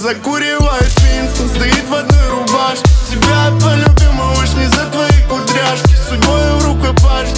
закуривает Винстон, стоит в одной рубашке. Тебя полюбил, малыш, не за твои кудряшки, судьбой в руку пашь.